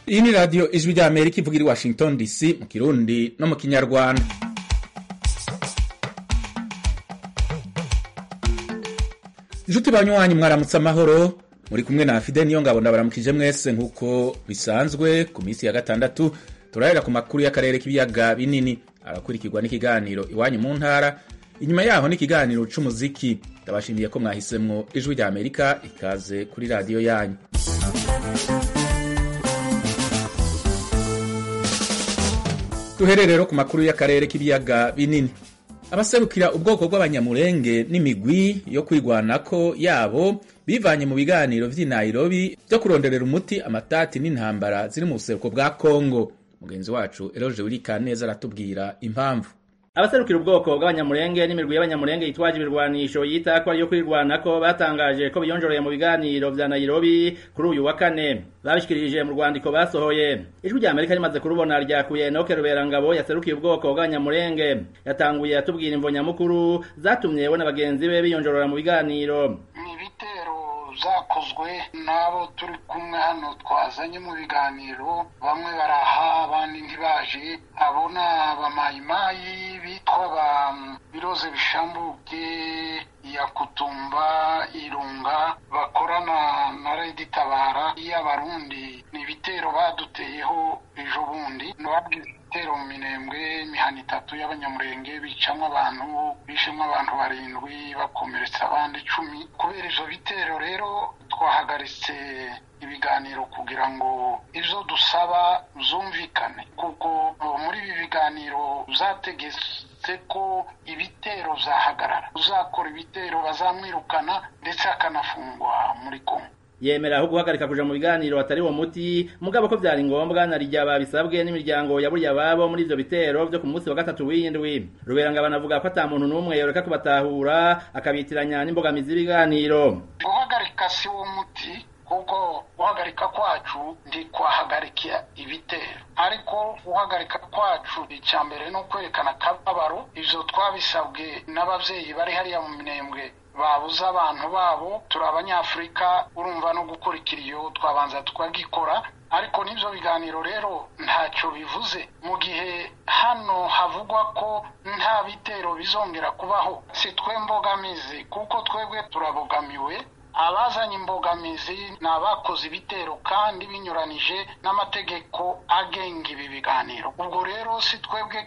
Iyi ni radio Ijwi ry'Amerika ivugira i Washington DC mu Kirundi no mu Kinyarwanda. Nshuti banywanyi mwaramutse amahoro, muri kumwe na Fide Niyongabo ndabaramukije mwese nkuko bisanzwe ku minsi ya gatandatu turahera ku makuru y'akarere k'ibiyaga binini arakurikirwa n'ikiganiro iwanyu mu ntara, inyuma yaho n'ikiganiro c'umuziki. Ndabashimiye ko mwahisemwo Ijwi ry'Amerika, ikaze kuri radio yanyu. Duhere rero ku makuru y'akarere k'ibiyaga binini. Abaserukira ubwoko bw'abanyamulenge n'imigwi yo kwigwanako yabo bivanye mu biganiro vy'i Nairobi byo kuronderera umuti amatati n'intambara ziri mu buseruko bwa Kongo. Mugenzi wacu Eloge Urikaneza aratubwira impamvu. Abaserukira ubwoko bw'abanyamulenge n'imirwi y'abanyamulenge yitwaje ibirwanisho yita ko ariyo kwirwanako batangaje ko biyonjoreye mu biganiro vya Nairobi kuri uyu wa kane. Babishikirije mu rwandiko basohoye. Ijwi ry'Amerika rimaze kurubona ryakuye Enoke Ruberangabo yaserukiye ubwoko bw'abanyamulenge. Yatanguye atubwira imvo nyamukuru zatumye we n'abagenzi be biyonjorora mu biganiro. Zakozwe nabo turi kumwe hano twazanye mu biganiro, bamwe baraha abandi ntibaje. Abona abamayimayi bitwa ba Biroze Bishambuke, Yakutumba, Irunga bakorana na Redi Tabara y'Abarundi. Ni ibitero baduteyeho ejo bundi, nababwiye ibitero mu Minembwe, imihana 3 y'abanyamurenge bicamwe abantu, bishemwe abantu 7 bakomeretsa abandi 10. Kubera ivyo bitero rero twahagaritse ibiganiro kugira ngo ivyo dusaba zumvikane, kuko muri ibi biganiro zategetse ko ibitero zahagarara, uzakora ibitero bazamwirukana ndetse akanafungwa muri Kongo. Yemera aho guhagarika kuja mu biganiro atari wo muti, mugabo ko vyari ngombwa narijya babisabwe n'imiryango yaburiye ababo muri ivyo bitero vyo ku munsi wa 3 w'indwi. Ruberangabo anavuga ko ata muntu n'umwe yoreka kubatahura akabitiranya n'imbogamizi y'ibiganiro. Guhagarika si wo muti, kuko guhagarika kwacu ndi kwahagarika ibitero, ariko guhagarika kwacu icambere no kwerekana kababaro. Ivyo twabisabwe n'abavyeyi bari hariya mu Minembwe babuza abantu babo. Turi Abanyafrika, urumva no gukurikira iyo twabanza tukagikora, ariko n'ivyo biganiro rero ntacyo bivuze mu gihe hano havugwa ko nta bitero bizongera kubaho. Si twe mbogamizi, kuko twebwe turabogamiwe. Abazanye imbogamizi ni abakoze ibitero kandi binyuranije n'amategeko agenga ibi biganiro. Ubwo rero si twebwe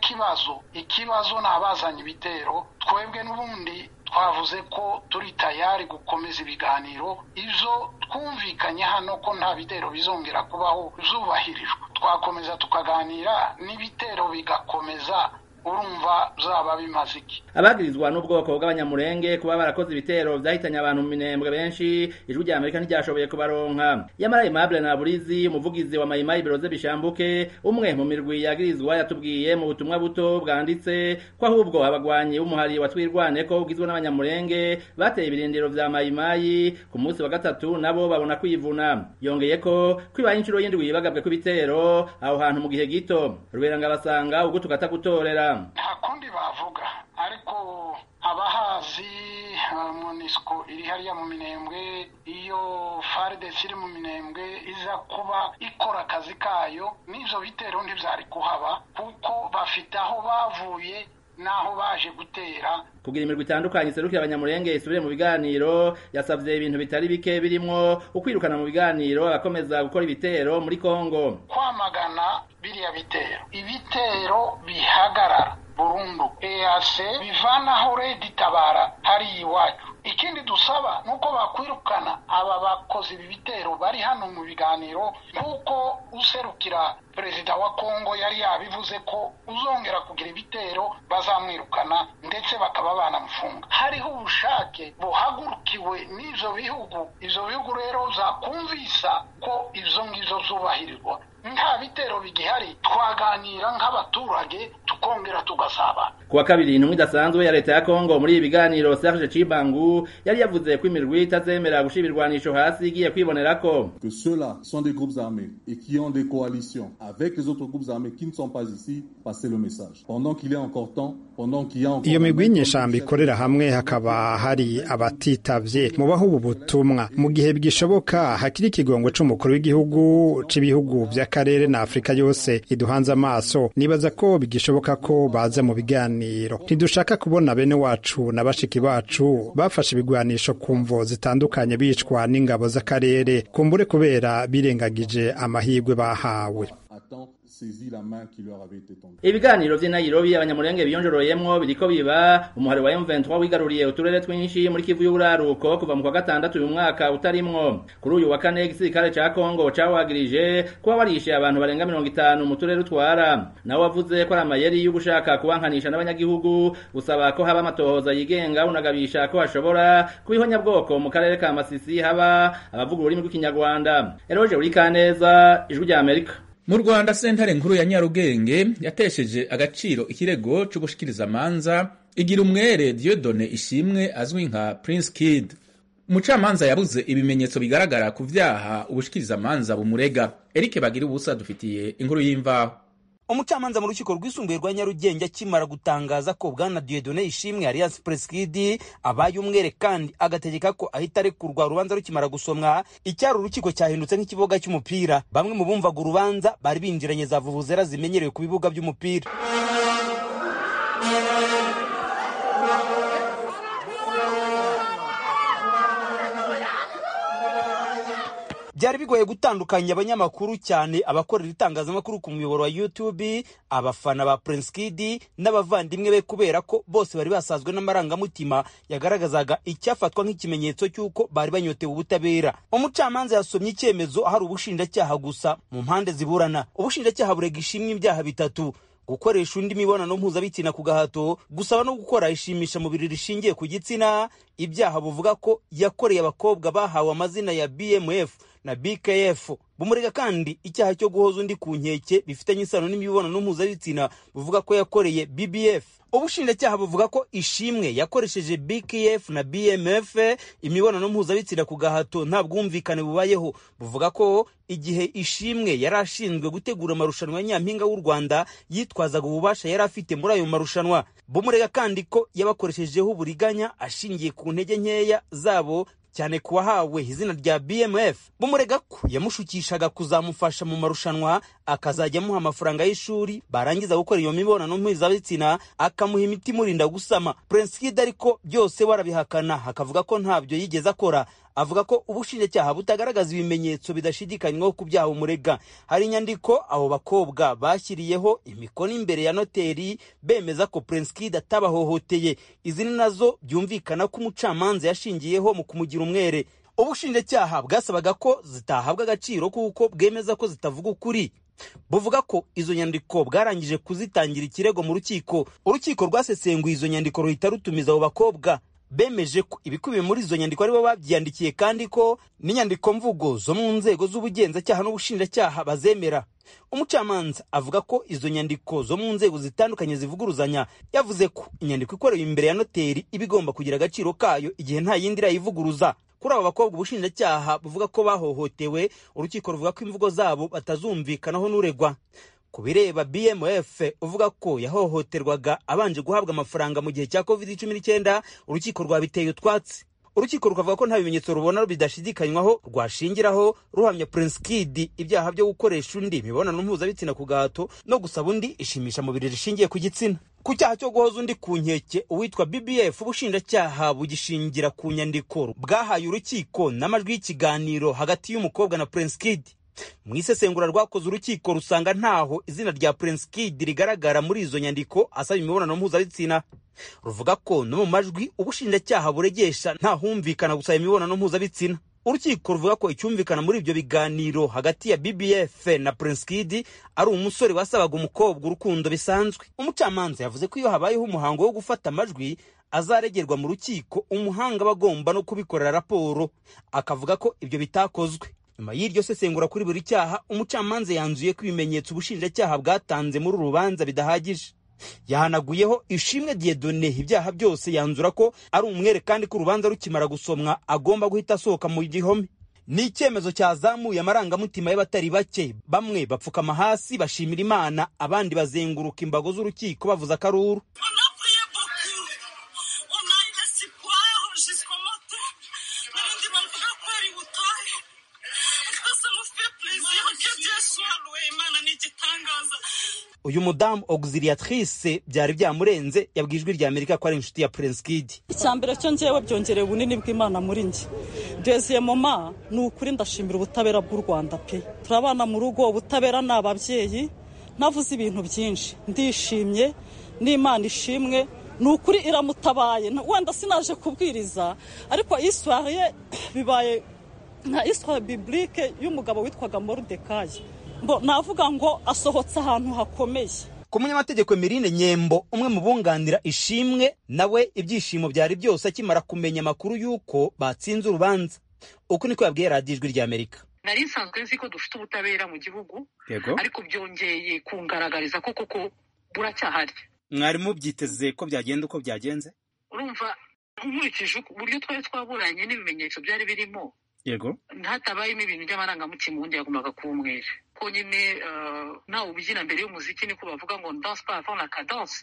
ikibazo ni abazanye ibitero. Twebwe n'ubundi twavuze ko turi tayari gukomeza ibiganiro, ivyo twumvikanye hano ko nta bitero bizongera kubaho zubahirijwe. Twakomeza tukaganira n'ibitero bigakomeza, urumva zaba bimaze iki? Abagirizwa n'ubwoko bw'abanyamulenge kuba barakoze ibitero vyahitanye abantu mu Minembwe benshi, Ijwi ry'Amerika ntiryashoboye kubaronka. Yamara Aimable Naburizi, umuvugizi wa Mayimayi Biroze Bishambuke, umwe mu mirwi yagirizwa, yatubwiye mu butumwa buto bwanditse ko ahubwo abagwanyi b'umuhari wa Twirwaneko ugizwe n'abanyamulenge bateye ibirindiro vya Mayimayi ku munsi wa 3 nabo babona kwivuna. Yongeye ko kwibaye incuro y'indwi bagabwe ku bitero aho hantu mu gihe gito. Ruberanga basanga ubwo tukatagutorera nta kundi bavuga, ariko abahazi MONUSCO iri hariya mu Minembwe, iyo FARDC iri mu Minembwe iza kuba ikora akazi kayo, n'ivyo bitero ntivyari kuhaba, kuko bafite aho bavuye naho baje gutera. Kugira imirwi itandukanye iserukira abanyamulenge isubire mu biganiro, yasavye ibintu bitari bike birimwo ukwirukana mu biganiro abakomeza gukora ibitero muri Kongo. Kwamagana biriya ibitero bihagarara burundu. EAC bivanaho Redi Tabara hari iwacu. Ikindi dusaba nuko bakwirukana aba bakozi ibitero bari hano mu biganiro, kuko userukira Perezida wa Kongo yari yabivuze ko uzongera kugira ibitero bazamwirukana ndetse bakaba banamufunga. Hariho ubushake buhagurukiwe n'ivyo bihugu. Ivyo bihugu rero zakumvisa ko ivyo ngivyo zubahirirwa. Nta bitero bigihari, twaganira nk'abaturage tukongera tugasabana. Kuwa kabiri intumwa idasanzwe ya leta ya Kongo muri ibi biganiro Serge Cibangu yari yavuze ko imirwi itazemera gushibirwanisho hasi igiye kwibonerako que ceux-là sont des groupes armés et qui ont des coalitions avec les autres groupes armés qui ne sont pas ici, passer le message. Pendant qu'il est encore temps, pendant qu'il y a encore iyo migwi nyeshamba ikorera hamwe hakaba hari abatitavye mubaho ubu butumwa mu gihe bwishoboka hakiri ikigongo c'umukuru w'igihugu c'ibihugu vy'akarere na Afrika yose iduhanze amaso nibaza ko bigishoboka ko baza mu biganiro ntidushaka kubona bene wacu na bashiki bacu bafashe ibigwanisho ku mvo zitandukanye bicwa n'ingabo z'akarere kumbure kubera birengagije amahirwe bahawe. Ibiganiro vy'i Nairobi abanyamurenge biyonjoroyemwo biriko biba umuhari wa M23 wigaruriye uturere twinshi muri Kivu y'Uburaruko kuva mu kwa gatandatu uyu mwaka utarimwo. Kuri uyu wa kane igisirikare ca Kongo cawagirije kuba warishe abantu barenga 50 mu turere utwara. Nawe wavuze ko ari amayeri yo gushaka kubankanisha n'abanyagihugu usaba ko haba amatohoza yigenga unagabisha ko hashobora kubihonya bwoko mu karere ka Masisi haba abavuga ururimi rw'ikinyarwanda. Eroje uri Kaneza, Ijwi rya Amerika. Mu Rwanda sentare nkuru ya Nyarugenge yatesheje agaciro ikirego cyo gushikiriza amanza igira umwere Dieudonné Ishimwe azwi nka Prince Kid. Umucamanza yabuze ibimenyetso bigaragara ku vyaha ubushikiriza amanza bumurega. Eric Bagira ubusa dufitiye inkuru y'imvaho. Umucamanza mu rukiko rwisumbuye rwa Nyarugenge akimara gutangaza ko bwana Dieudonné Ishimwe alias Preskid abaye umwere kandi agategeka ko ahita arekurwa urubanza rukimara gusomwa icyaro urukiko cyahindutse nk'ikibuga cy'umupira. Bamwe mu bumvaga urubanza bari binjiranye za vuvuzera zimenyerewe ku bibuga by'umupira. Byari bigoye gutandukanya abanyamakuru cyane abakorera itangazamakuru ku muyoboro wa YouTube, abafana ba Prince Kid n'abavandimwe be kubera ko bose bari basazwe n'amarangamutima yagaragazaga icyafatwa nk'ikimenyetso cy'uko bari banyotewe ubutabera. Umucamanza yasomye icyemezo hari ubushinjacyaha gusa mu mpande ziburana. Ubushinjacyaha burega Ishimwe ibyaha bitatu: gukoresha undi mibonano mpuzabitsina ku gahato, gusaba no gukora ishimisha mubiri rishingiye ku gitsina. Ibyaha buvuga ko yakoreye abakobwa bahawe amazina ya BMF na BKF. Bumurega kandi icyaha cyo guhoza undi ku nkeke bifitanye isano n'imibonano mpuzabitsina buvuga ko yakoreye BBF. Ubushinjacyaha buvuga ko Ishimwe yakoresheje BKF na BMF imibonano mpuzabitsina ku gahato nta bwumvikane bubayeho. Buvuga ko igihe Ishimwe yari ashinzwe gutegura amarushanwa ya Nyampinga w'u Rwanda yitwazaga ububasha yari afite muri ayo marushanwa. Bumurega kandi ko yabakoreshejeho uburiganya ashingiye ku ntege nkeya zabo cyane kuwahawe izina rya BMF. Bumurega ko yamushukishaga kuzamufasha mu marushanwa akazajya amuha amafaranga y'ishuri barangiza gukora iyo mibonano mpuzabitsina akamuha imiti murinda gusama. Prince Kid ariko byose warabihakana hakavuga ko ntabyo yigeze akora. Avuga ko ubushinjacyaha butagaragaza ibimenyetso bidashidikanywaho ku byaha umurega. Hari inyandiko abo bakobwa bashyiriyeho imikono imbere ya noteri bemeza ko Prince Kid atabahohoteye. Izi ni nazo byumvikana ko umucamanza yashingiyeho mu kumugira umwere. Ubushinjacyaha bwasabaga ko zitahabwa agaciro kuko bwemeza ko zitavuga ukuri. Buvuga ko izo nyandiko bwarangije kuzitangira ikirego mu rukiko. Urukiko rwasesenguye izo nyandiko ruhita rutumiza abo bakobwa. Bemeje ko ibikubiye muri izo nyandiko aribo babyandikiye kandi ko n'inyandiko mvugo zo mu nzego z'ubugenzacyaha n'ubushinjacyaha bazemera. Umucamanza avuga ko izo nyandiko zo mu nzego zitandukanye zivuguruzanya. Yavuze ko inyandiko ikorewe imbere ya noteri ibigomba kugira agaciro kayo igihe nta yindi irayivuguruza. Kuri abo bakobwa ubushinjacyaha buvuga ko bahohotewe, urukiko ruvuga ko imvugo zabo batazumvikanaho n'uregwa. Kubireba BMF uvuga ko yahohoterwaga abanje guhabwa amafaranga mu gihe cya COVID-19, urukiko rwabiteye utwatsi. Urukiko rukavuga ko nta bimenyetso rubona bidashidikanywaho rwashingiraho ruhamya Prince Kid ibyaha byo gukoresha undi imibonano mpuzabitsina ku gahato no gusaba undi ishimisha mubiri rishingiye ku gitsina. Ku cyaha cyo guhoza undi ku nkeke uwitwa BBF ubushinjacyaha bugishingira ku nyandiko bwahaye urukiko n'amajwi y'ikiganiro hagati y'umukobwa na Prince Kid. Mu isesengura rwakoze urukiko rusanga ntaho izina rya Prince Kid rigaragara muri izo nyandiko asaba imibonano mpuzabitsina. Ruvuga ko no mu majwi ubushinjacyaha buregesha nta humvikana gusaba imibonano mpuzabitsina. Urukiko ruvuga ko icyumvikana muri ibyo biganiro hagati ya BBF na Prince Kid ari umusore wasabaga umukobwa urukundo bisanzwe. Umucamanza yavuze ko iyo habayeho umuhango wo gufata amajwi azaregerwa mu rukiko umuhanga bagomba no kubikorera raporo. Akavuga ko ibyo bitakozwe. Nyuma y'iryo sesengura kuri buri cyaha umucamanza yanzuye ko ibimenyetso ubushinjacyaha bwatanze muri urubanza bidahagije. yahanaguyeho Ishimwe Dieudonné ibyaha byose, yanzura ko ari umwere kandi ko urubanza rukimara gusomwa agomba guhita asohoka mu gihome. Ni icyemezo cyazamuye amarangamutima y'abatari bake, bamwe bapfukama hasi bashimira Imana, abandi bazenguruka imbago z'urukiko bavuza akaruru. Uyu mudamu auxiliatrice byari byamurenze yabwiye Ijwi ry'Amerika ko ari inshuti ya Prince Kid. Icyambere cyo ngewe byongereye ubunini bw'Imana muri nge. Deuxième moment ni ukuri ndashimira ubutabera bw'u Rwanda pe. Turabana mu rugo, ubutabera n'ababyeyi, navuze ibintu byinshi. Ndishimye n'Imana ishimwe, ni ukuri iramutabaye. Wenda sinaje kubwiriza, ariko histoire ye bibaye nka histoire biblique y'umugabo witwaga Mordecai. Navuga ngo asohotse ahantu hakomeye. Ku munyamategeko Emeline Nyembo, umwe mu bunganira Ishimwe, nawe ibyishimo byari byose akimara kumenya amakuru y'uko batsinze urubanza. Uko niko yabwiye Radio Ijwi ry'Amerika. Nari nsanzwe nzi ko dufite ubutabera mu gihugu, ariko byongeye kungaragariza ko koko buracyahari. Mwari mubyiteze ko byagenda uko byagenze? Urumva nkurikije uburyo twari twaburanye n'ibimenyetso byari birimo, ntatabayemo ibintu by'amarangamutima, ubundi yagombaga kuba umwere. Ko nyine nawe ubyina mbere y'umuziki niko bavuga ngo danse pas avant la cadence.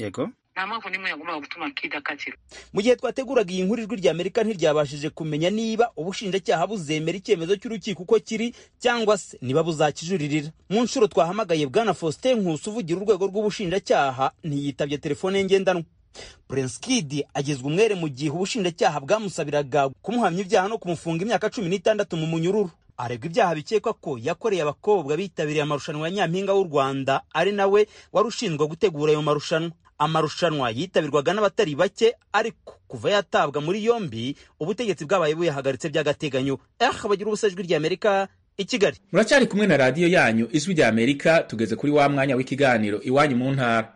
Nta mpamvu nimwe yagombaga gutuma Kid akatira. Mu gihe twateguraga iyi nkuru, Ijwi ry'Amerika ntiryabashije kumenya niba ubushinjacyaha buzemera icyemezo cy'urukiko uko kiri cyangwa se niba buzakijuririra. Mu nshuro twahamagaye Bwana Faustin Nkusi uvugira urwego rw'ubushinjacyaha ntiyitabye telefone ngendanwa. Prince Kid agezwe umwere mu gihe ubushinjacyaha bwamusabiraga kumuhamya ibyaha no kumufunga imyaka 16 mu munyururu. Aregwa ibyaha bikekwa ko yakoreye abakobwa bitabiriye amarushanwa ya Nyampinga w'u Rwanda, ari nawe wari ushinzwe gutegura ayo marushanwa. Amarushanwa yitabirwaga n'abatari bake, ariko kuva yatabwa muri yombi ubutegetsi bwabaye buyahagaritse by'agateganyo. Bagira ubusa Ijwi ry'Amerika i Kigali. Muracyari kumwe na radio yanyu Ijwi ry'Amerika, tugeze kuri wa mwanya w'ikiganiro Iwanyu mu ntara.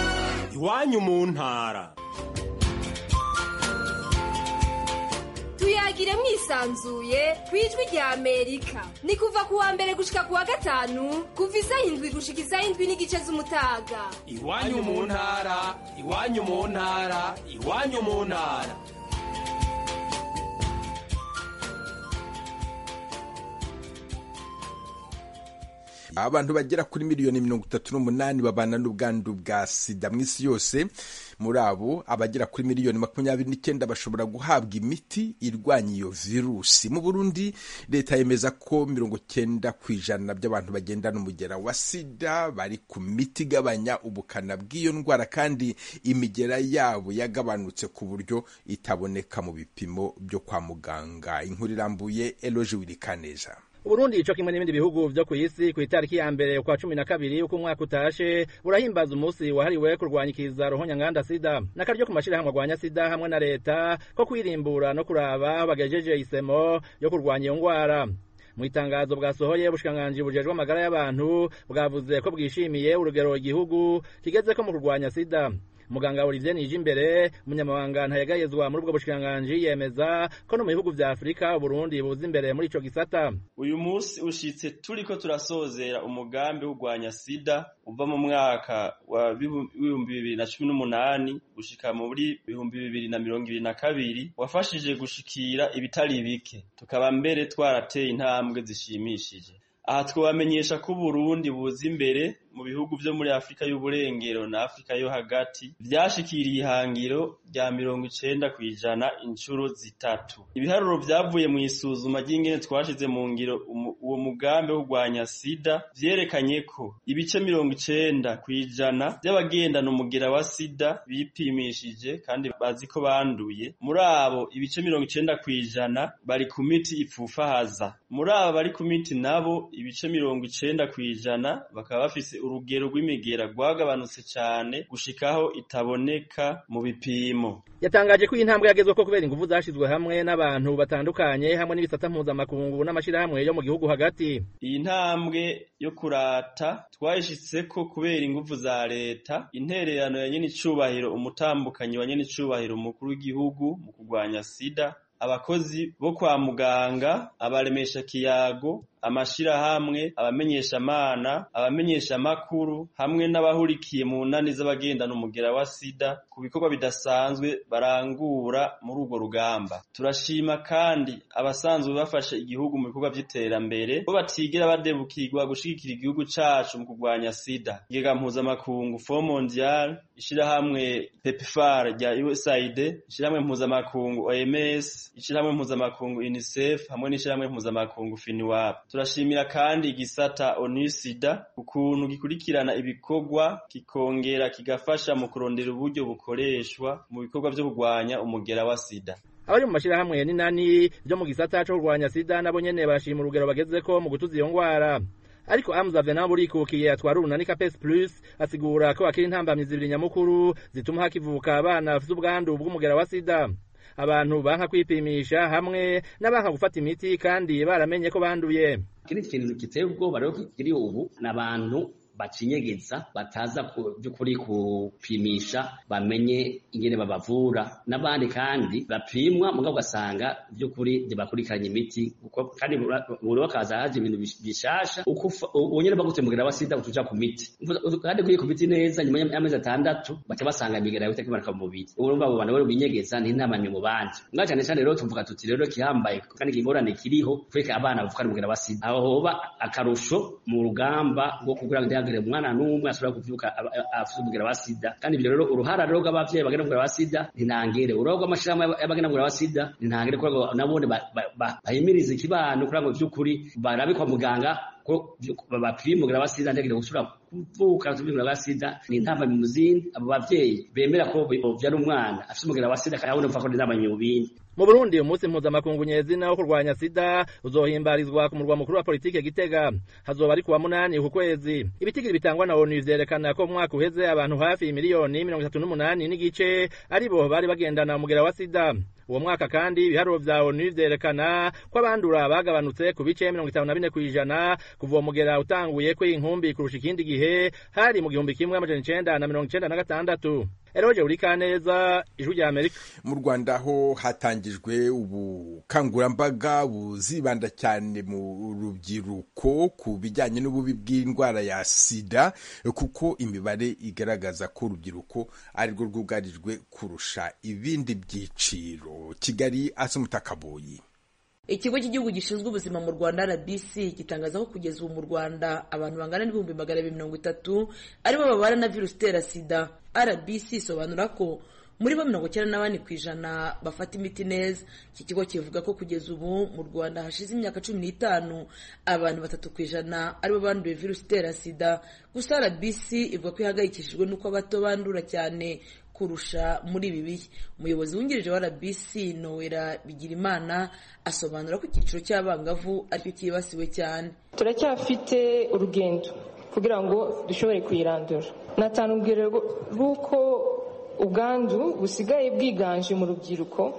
Iwanyu mu ntara. Tuyagire mwisanzuye kwijwi rya Amerika. Ni kuva kuwa mbere gushika kuwa gatanu, kuva isaha 7 gushika isaha 7 n'igice z'umutaga. Iwanyu mu ntara, iwanyu mu ntara, iwanyu mu ntara. Abantu bagera kuri miliyoni 38 babana n'ubwandu bwa sida mu isi yose. Muri abo abagera kuri miliyoni 29 bashobora guhabwa imiti irwanya iyo virusi. Mu Burundi leta yemeza ko 90% by'abantu bagendana umugera wa sida bari ku miti igabanya ubukana bw'iyo ndwara, kandi imigera yabo yagabanutse ku buryo itaboneka mu bipimo byo kwa muganga. Inkuru irambuye Eloge Wirikaneza. Burundi ico kimwe n'ibindi bihugu vyo kw'isi ku itariki ya mbere kwa 12 uko umwaka utashe burahimbaza umunsi wahariwe kurwanya ikiza ruhonyanganda sida n'akaryo ku mashirahamwe arwanya sida hamwe na leta ko kwirimbura no kuraba bagejeje isemo yo kurwanya iyo ngwara. Mu itangazo bwasohoye ubushikiranganji bujejwe amagara y'abantu bwavuze ko bwishimiye urugero igihugu kigeze ko mu kurwanya sida. Muganga Olivier Nijimbere, umunyamabanga ntayegayezwa muri ubwo bushikiranganji, yemeza ko no mu bihugu vya Afrika Burundi buza imbere muri ico gisata. Uyu munsi ushitse turiko turasozera umugambi w'urwanya sida uva mu mwaka wa 2018 gushika muri 2022 wafashije gushikira ibitari bike, tukaba mbere twarateye intambwe zishimishije. Aha twabamenyesha ko Burundi buza imbere mu bihugu vyo muri Afrika y'uburengero na Afrika yo hagati vyashikiriye ihangiro rya 90% incuro zitatu. Ibiharuro vyavuye mu isuzuma ry'ingene twashize mu ngiro uwo mugambi wo kurwanya sida vyerekanye ko ibice 90% by'abagendana umugera wa sida bipimishije kandi bazi ko banduye. Muri abo ibice 90% bari ku miti ipfufahaza. Muri abo bari ku miti nabo ibice 90% bakaba bafise urugero rw'imigera rwagabanutse cyane gushikaho itaboneka mu bipimo. Yatangaje ko intambwe yagezwe ko kubera ingufu zashizwe hamwe n'abantu batandukanye hamwe n'ibisata mpuzamakungu n'amashirahamwe yo mu gihugu hagati. Iyi ntambwe yo kurata twayishitse ko kubera ingufu za leta, intererano ya nyene icubahiro umutambukanyi wa nyene icubahiro umukuru w'igihugu mu kurwanya sida, abakozi bo kwa muganga, abaremesha kiyago, amashirahamwe, abamenyeshamana, abamenyeshamakuru hamwe n'abahurikiye mu nani z'abagendana umugera wa sida ku bikorwa bidasanzwe barangura muri urwo rugamba. Turashima kandi abasanzwe bafashe igihugu mu bikorwa vy'iterambere bo batigera badebukirwa gushigikira igihugu cacu mu kurwanya sida. Igega mpuzamakungu Fonds Mondial, ishirahamwe PEPFAR rya USAID, ishirahamwe mpuzamakungu OMS, ishirahamwe mpuzamakungu UNICEF hamwe n'ishirahamwe mpuzamakungu FINUAP. Turashimira kandi igisata ONU-SIDA ukuntu gikurikirana ibikorwa kikongera kigafasha mu kurondera uburyo bukoreshwa mu bikorwa vyo kurwanya umugera wa sida. Abari mu mashirahamwe n'inani byo mu gisata cyo kurwanya sida nabo nyene bashima urugero bagezeko mu gutuza iyo ngwara. Ariko Hamza Venant burikukiye atwara urunani Capes Plus asigura ko akiri intambamyi zibiri nyamukuru zituma hakivuka abana bafite ubwandu bw'umugera wa sida. Abantu banka kwipimisha hamwe n'abanka gufata imiti kandi baramenye ko banduye. Kiri kintu kiteye ubwoba rero kiri ubu n'abantu bacinyegeza bataza by'ukuri kupimisha bamenye ingene babavura n'abandi kandi bapimwa mugabo gasanga by'ukuri bakurikiranye imiti kandi buri wakaza haje ibintu bishasha unyene bagutemugera basida utuja ku miti kandi kuri ku miti neza nyuma y'amezi 6 baca basanga imigera yote kimarika mu mubiri urumva abo bantu bari binyegeza n'intamanye mu bandi ngaca cyane rero tuvuga tuti rero kihambaye kandi kingorane kiriho kweka abana bavuka mugera basida aho hoba akarusho mu rugamba rwo kugira ngo umwana n'umwe asubira kuvyuka afite umugera wa sida kandi ibyo rero uruhara rero rw'abavyeyi bagenda umugera wa sida ntinangere uruhara rw'amashirahamwe y'abagenda umugera wa sida ntinangere kuko nabone bahimiriza ikibano kugira ngo vy'ukuri barabe kwa muganga ko bapima umugera wa sida ndagire gusubira kuvuka umugera wa sida ni intamba mu muzindi abo bavyeyi bemera ko byari umwana afite umugera wa sida kandi umva ko ndamba mu bindi. Mu Burundi umunsi mpuzamakungu nyezina wo kurwanya sida uzohimbarizwa ku murwa mukuru wa politike Gitega hazoba ari kuwa 8 ku kwezi. Ibitigiri bitangwa na ONU vyerekana ko mwaka uheze abantu hafi miliyoni 38 n'igice aribo bari bagendana umugera wa sida. Uwo mwaka kandi ibiharuro vya ONU vyerekana ko abandura bagabanutse ku bice 54% kuva umugera utanguye ko inkumbi kurusha ikindi gihe hari mu 1996. Eroje Urikaneza, Ijwi rya Amerika. Mu Rwanda ho hatangijwe ubukangurambaga buzibanda cyane mu rubyiruko ku bijyanye n'ububi bw'indwara ya sida kuko imibare igaragaza ko urubyiruko ari rwo rwugarijwe kurusha ibindi byiciro. Kigali Asumutakaboyi. Ikigo cy'igihugu gishinzwe ubuzima mu Rwanda RBC gitangaza ko kugeza ubu mu Rwanda abantu bangana n'ibihumbi 230 aribo babana na virusi itera sida. RBC isobanura ko muri bo 94% bafata imiti neza. Iki kigo kivuga ko kugeza ubu mu Rwanda hashize imyaka 15 abantu 3% aribo banduye virusi itera sida. Gusa RBC ivuga ko ihagayikishijwe nuko abato bandura cyane kurusha muri ibi bihe. Umuyobozi wungirije wa RBC Noella Bigirimana asobanura ko icyiciro cy'abangavu aricyo kibasiwe cyane. Turacyafite urugendo kugira ngo dushobore kuyirandura. Natanubwira ruko ubwandu busigaye bwiganje mu rubyiruko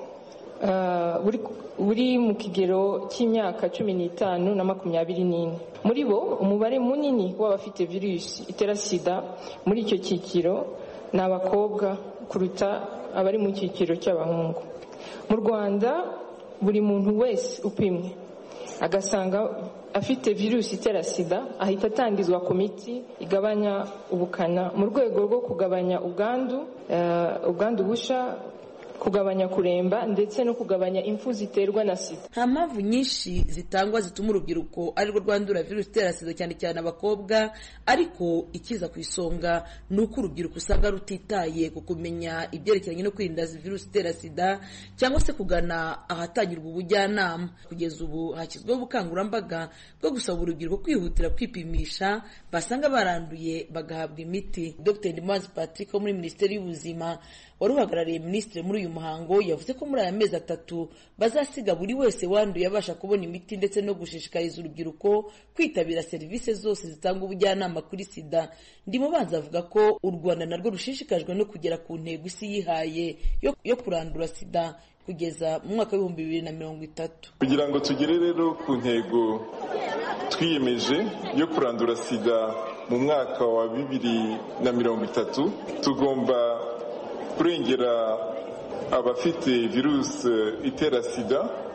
buri mu kigero cy'imyaka 15 na 24. Muri bo umubare munini w'abafite virusi itera sida muri icyo cyiciro ni abakobwa kuruta abari mu cyiciro cy'abahungu. Mu Rwanda buri muntu wese upimwe agasanga afite virusi itera sida ahita atangizwa ku miti igabanya ubukana mu rwego rwo kugabanya ubwandu busha, kugabanya kuremba ndetse no kugabanya impfu ziterwa na sida. Nta mpamvu nyinshi zitangwa zituma urubyiruko arirwo rwandura virusi itera sida cyane cyane abakobwa, ariko ikiza ku isonga ni uko urubyiruko usanga rutitaye ku kumenya ibyerekeranye no kwirinda virusi itera sida cyangwa se kugana ahatangirwa ubujyanama. Kugeza ubu hashyizweho ubukangurambaga bwo gusaba urubyiruko kwihutira kwipimisha basanga baranduye bagahabwa imiti. Dr. Ndimanzi Patrick wo muri Minisiteri y'Ubuzima wari uhagarariye minisitiri muri uyu muhango yavuze ko muri aya mezi 3 bazasiga buri wese wanduye abasha kubona imiti ndetse no gushishikariza urubyiruko kwitabira serivisi zose zitanga ubujyanama kuri sida. Ndimubanza avuga ko u Rwanda narwo rushishikajwe no kugera ku ntego isi yihaye yo kurandura sida kugeza mu mwaka wa 2030. Kugira ngo tugere rero ku ntego twiyemeje yo kurandura sida mu mwaka wa 2030 tugomba kurengera abafite virusi itera sida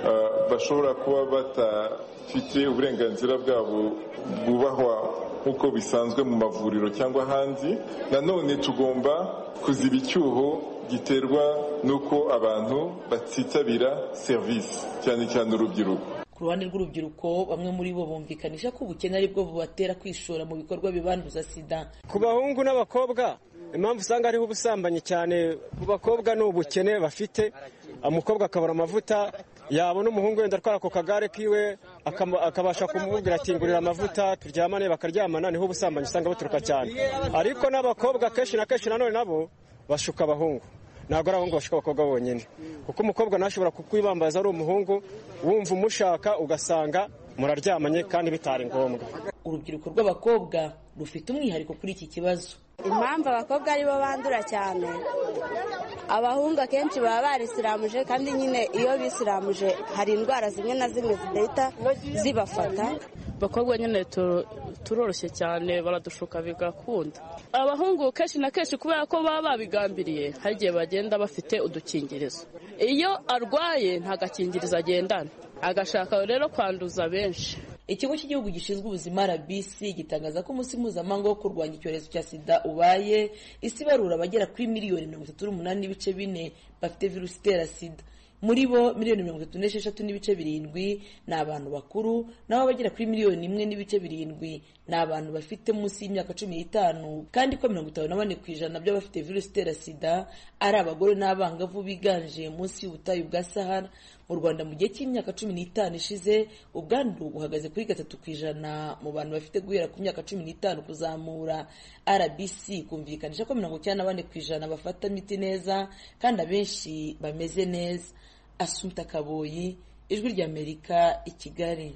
bashobora kuba batafite uburenganzira bwabo bwubahwa nk'uko bisanzwe mu mavuriro cyangwa ahandi. Nanone tugomba kuziba icyuho giterwa n'uko abantu batitabira serivisi, cyane cyane urubyiruko. Ku ruhande rw'urubyiruko bamwe muri bo bumvikanisha ko ubukene ari bwo bubatera kwishora mu bikorwa bibanduza sida. Ku bahungu n'abakobwa impamvu usanga hariho ubusambanyi cyane ku bakobwa ni ubukene bafite. Umukobwa akabura amavuta, yabona umuhungu wenda atwara ako kagare kiwe akabasha kumubwira ati ngurira amavuta turyamane, bakaryamana, niho ubusambanyi usanga buturuka cyane. Ariko n'abakobwa kenshi na kenshi nanone nabo bashuka abahungu, ntabwo ari abahungu bashuka abakobwa bonyine, kuko umukobwa ntashobora kukwibambaza ari umuhungu, wumva umushaka ugasanga muraryamanye kandi bitari ngombwa. Urubyiruko rw'abakobwa rufite umwihariko kuri iki kibazo. Impamvu abakobwa aribo bandura cyane, abahungu akenshi baba barisiramuje, kandi nyine iyo bisiramuje hari indwara zimwe na zimwe zidahita zibafata. Abakobwa nyine turoroshye cyane, baradushuka bigakunda. Abahungu kenshi na kenshi kubera ko baba babigambiriye, hari igihe bagenda bafite udukingirizo. Iyo arwaye nta gakingirizo agendana, agashaka rero kwanduza benshi. Ikigo cy'igihugu gishinzwe ubuzima RBC gitangaza ko umunsi mpuzamahanga wo kurwanya icyorezo cya sida ubaye, isi barura abagera kuri miliyoni 38.4 bafite virusi itera sida. Muri bo miliyoni 36.7 ni abantu bakuru, naho abagera kuri miliyoni 1.7 ni abantu bafite munsi y'imyaka 15, kandi ko 54% by'abafite virusi itera sida ari abagore n'abangavu biganje munsi y'ubutayu bwa Sahara. Mu Rwanda mu gihe cy'imyaka 15 ishize ubwandu buhagaze kuri 3% mu bantu bafite guhera ku myaka 15 kuzamura. RBC kumvikanisha ko 94% bafata imiti neza kandi abenshi bameze neza. Assumpta Kaboyi, Ijwi ry'Amerika, i Kigali.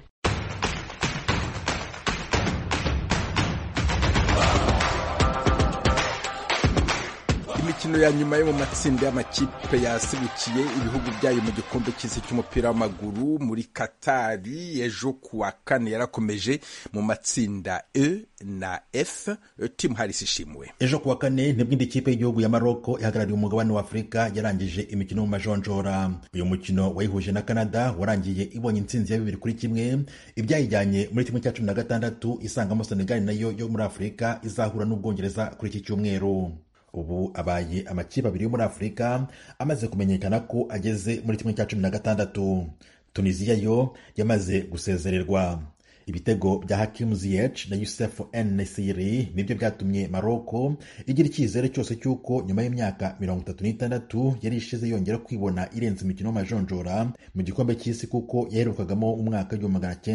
Imikino ya nyuma yo mu matsinda y'amakipe yasibukiye ibihugu byayo mu gikombe cy'isi cy'umupira w'amaguru muri Katari ejo kuwa kane yarakomeje mu matsinda E na F. Tim Harris ishimwe. Ejo kuwa kane nibwo indi kipe y'igihugu ya Morocco ihagarariye umugabane wa Afurika yarangije imikino mu majonjora. Uyu mukino wayihuje na Canada warangiye ibonye intsinzi ya 2-1, ibyayijyanye muri kimwe cya 16 isangamo Senegal nayo yo muri Afurika izahura n'Ubwongereza kuri iki cyumweru. Ubu abaye amakipe abiri yo muri Afurika amaze kumenyekana ko ageze muri kimwe cya 16. Tunisia yo yamaze gusezererwa. Ibitego bya Hakim Ziyech na Youssef En-Nesyri nibyo byatumye Morocco igira icyizere cyose cy'uko nyuma y'imyaka 36 yari ishize yongera kwibona irenze imikino y'amajonjora mu gikombe cy'isi, kuko yaherukagamo umwaka wa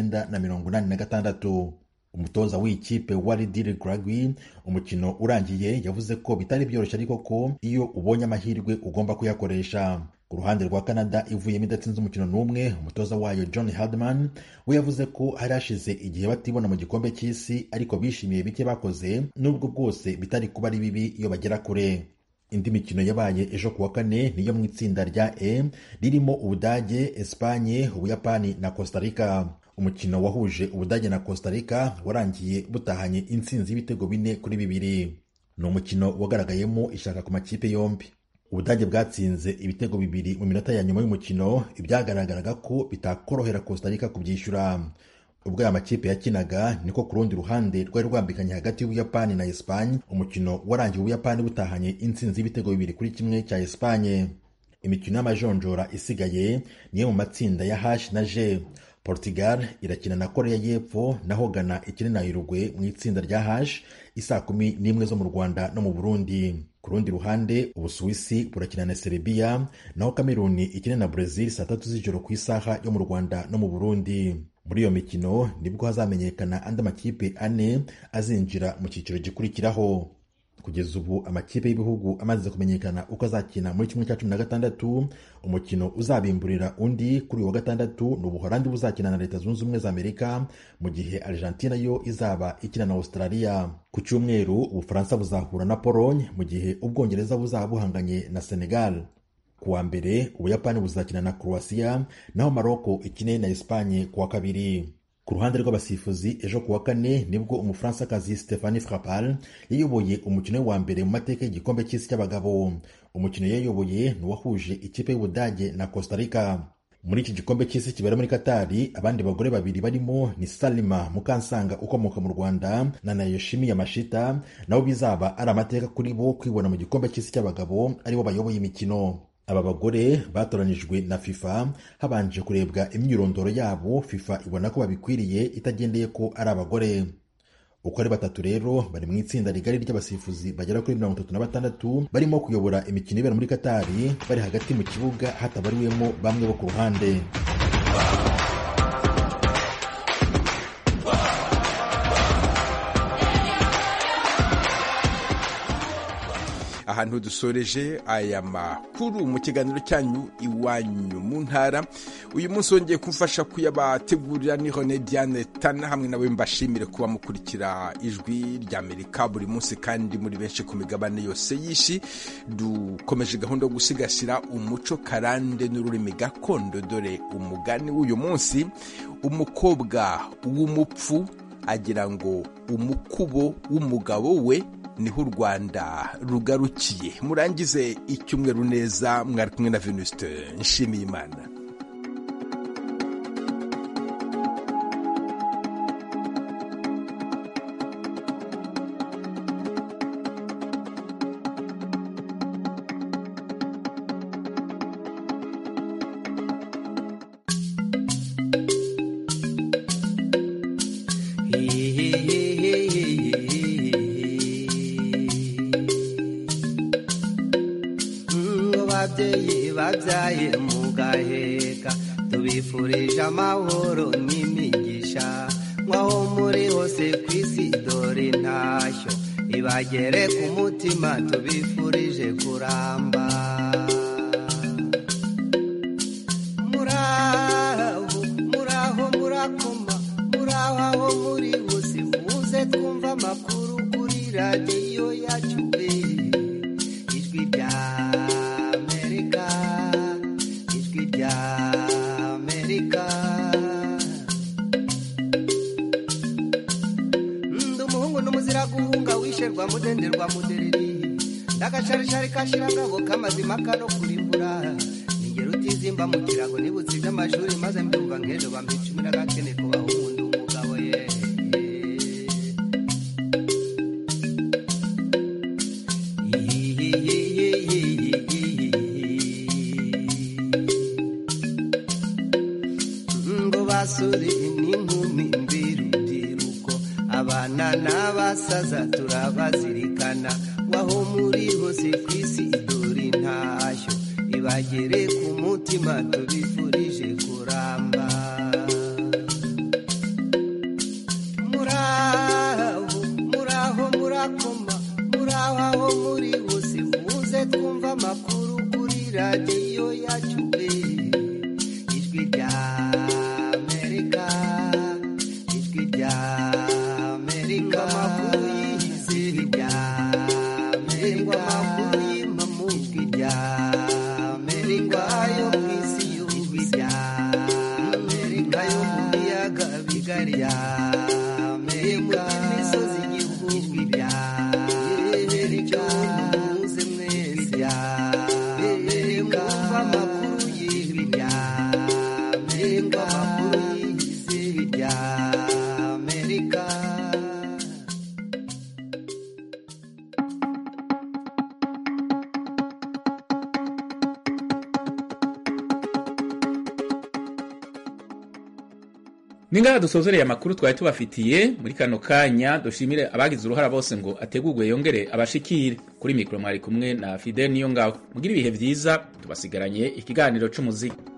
1986. Umutoza w'ikipe Walid Regragui umukino urangiye yavuze ko bitari byoroshye, ariko ko iyo ubonye amahirwe ugomba kuyakoresha. Ku ruhande rwa Canada ivuyemo idatsinze umukino n'umwe, umutoza wayo John Herdman we yavuze ko hari hashize igihe batibona mu gikombe cy'isi, ariko bishimiye bike bakoze nubwo bwose bitari kuba ari bibi iyo bagera kure. Indi mikino yabaye ejo kuwa kane niyo mu itsinda rya E ririmo Ubudage, Espanye, Ubuyapani na Costa Rica. Umukino wahuje Ubudage na Costa Rica warangiye butahanye intsinzi y'ibitego 4-2. Ni umukino wagaragayemo ishaka ku makipe yombi. Ubudage bwatsinze ibitego 2 mu minota ya nyuma y'umukino, ibyagaragaraga ko bitakorohera Costa Rica kubyishyura. Ubwo aya makipe yakinaga niko ku rundi ruhande rwari rwambikanye hagati y'Ubuyapani na Espanye. Umukino warangiye Ubuyapani butahanye intsinzi y'ibitego 2-1 cya Espanye. Imikino y'amajonjora isigaye niyo mu matsinda ya H na G. Portugal irakina na Korea y'Epfo, naho Ghana ikina na Uruguay mu itsinda rya H isaa 11 zo mu Rwanda no mu Burundi. Ku rundi ruhande Ubusuwisi burakina na Serbia, naho Cameroon ikina na Brazil saa 3 z'ijoro ku isaha yo mu Rwanda no mu Burundi. Muri iyo mikino nibwo hazamenyekana andi makipe 4 azinjira mu cyiciro gikurikiraho. Kugeza ubu amakipe y'ibihugu amaze kumenyekana uko azakina muri kimwe cya 16. Umukino uzabimburira undi kuri wa gatandatu ni Ubuholandi buzakina na Leta Zunze Ubumwe za Amerika, mu gihe Argentina yo izaba ikina na Australia. Ku cyumweru Ubufaransa buzahura na Pologne, mu gihe Ubwongereza buzaba buhanganye na Senegal. Kuwa mbere Ubuyapani buzakina na Croatia, naho Morocco ikine na Espagne kuwa kabiri. Ku ruhande rw'abasifuzi ejo kuwa kane nibwo Umufransakazi Stéphanie Frappal yayoboye umukino wa mbere mu mateka y'igikombe cy'isi cy'abagabo. Umukino yayoboye ni wahuje ikipe y'Ubudage na Costa Rica. Muri iki gikombe cy'isi kibera muri Katari, abandi bagore babiri barimo ni Salima Mukansanga ukomoka mu Rwanda na Nayoshimi Yamashita, nabo bizaba ari amateka kuri bo kwibona mu gikombe cy'isi cy'abagabo aribo bayoboye imikino. Aba bagore batoranijwe na FIFA habanje kurebwa imyirondoro yabo. FIFA ibona ko babikwiriye itagendeye ko ari abagore. Uko ari batatu rero bari mu itsinda rigari ry'abasifuzi bagera kuri 36 barimo kuyobora imikino ibera muri Katari, bari hagati mu kibuga hatabariwemo bamwe bo ku ruhande. Ahantu dusoreje aya makuru mu kiganiro cyanyu iwanyu mu ntara. Uyu munsi wongeye kumfasha kuyabategurira ni René Diane Tana, hamwe nawe mbashimire kuba mukurikira ijwi ry'Amerika buri munsi kandi muri benshi ku migabane yose y'isi. Dukomeje gahunda yo gusigasira umuco karande n'ururimi gakondo. Dore umugani w'uyu munsi: umukobwa w'umupfu agira ngo umukubo w'umugabo we niho u Rwanda rugarukiye. Murangize icyumweru neza. Mwari kumwe na Venuste Nshimiyimana. Babyaye mugaheka tubifurije amahoro n'imigisha, mwaho muri hose kw'isi dore intashyo ibagere ku mutima, tubifurije kuramba. Muraho murakoma, muraho aho muri hose, muze twumva amakuru kuri radiyo yacu ijwi rya Amerika. Ndumuhungu n'umuzira guhunga wisherwa mudenderwa mudereri, ndagacarishari kashirangabo kamazima kano kurimbura, ingero utizimba mu kirago nibutse iby'amashuri maze mbyumva nk'ejo bambicumira gakene ko bahundu umugabo ye. Basore n'inkumi mbirubyiruko, abana n'abasaza turabazirikana, waho muri hose kw'isi dore intashyo ibagere ku mutima, tubifurije kuramba. Muraho murakoma, muraho aho muri hose, muze twumva amakuru kuri radiyo yacu ijwi rya Amerika. Amakuru yize rya Amerika, amakuru y'impamu ijwi rya Amerika, yo kw'isi y'ijwi rya Amerika, yo mu biyaga bigari ya Amerika, imisozi y'igihugu ijwi rya Amerika, muze mwese ya Amerika, amakuru y'ijwi rya Amerika, amakuru yize rya Amerika. Ningaha dusozereye amakuru twari tubafitiye muri kano kanya. Dushimire abagize uruhara bose ngo ategurwe yongere abashikire. Kuri mikro mwari kumwe na Fidel Niyongabo. Mugira ibihe vyiza, tubasigaranye ikiganiro c'umuziki.